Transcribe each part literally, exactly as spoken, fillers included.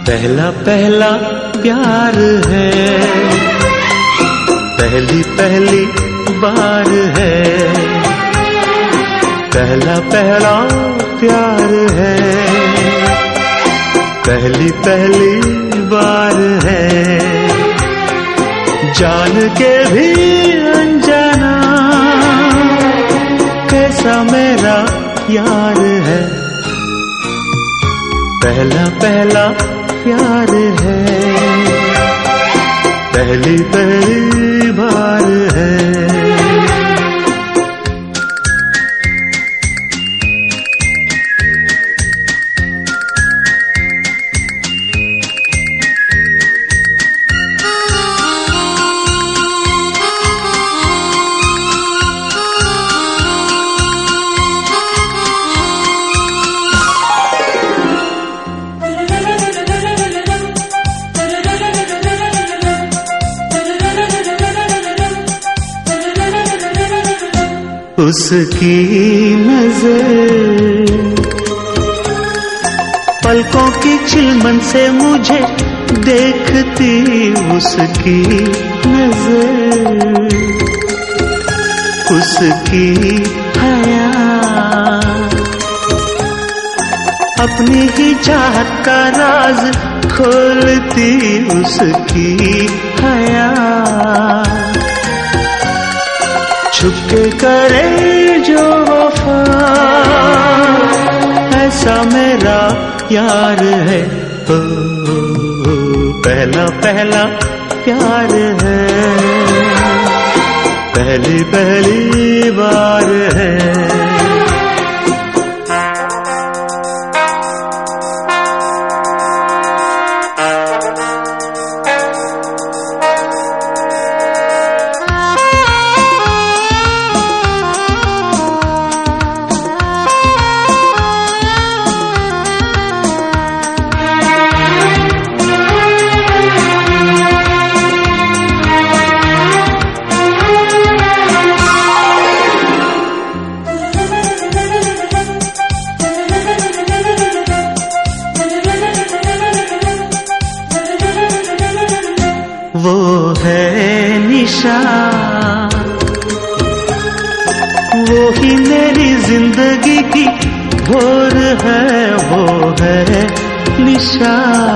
पहला पहला प्यार है, पहली पहली बार है, पहला पहला प्यार है, पहली पहली बार है, जान के भी अनजाना कैसा मेरा यार है, पहला पहला प्यार है, पहली पहली बार है। उसकी नजर पलकों की चिलमन से मुझे देखती, उसकी नजर उसकी हया अपनी ही चाहत का राज खोलती, उसकी हया छुपके करे जो वफा ऐसा मेरा यार है, ओ, ओ, ओ, पहला पहला प्यार है, पहली पहली बार है। वो है निशा, वो ही मेरी जिंदगी की भोर है, वो है निशा,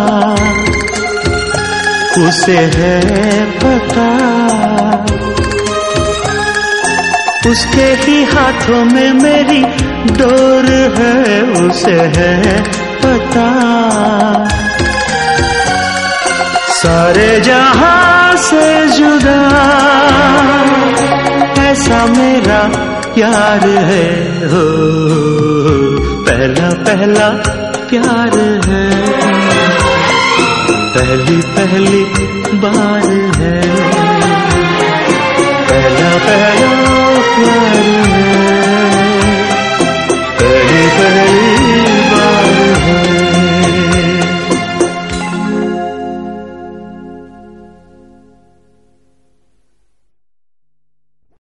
उसे है पता, उसके ही हाथों में मेरी डोर है, उसे है पता, सारे जहां से जुदा ऐसा मेरा यार है, हो पहला पहला प्यार है, पहली पहली बार है।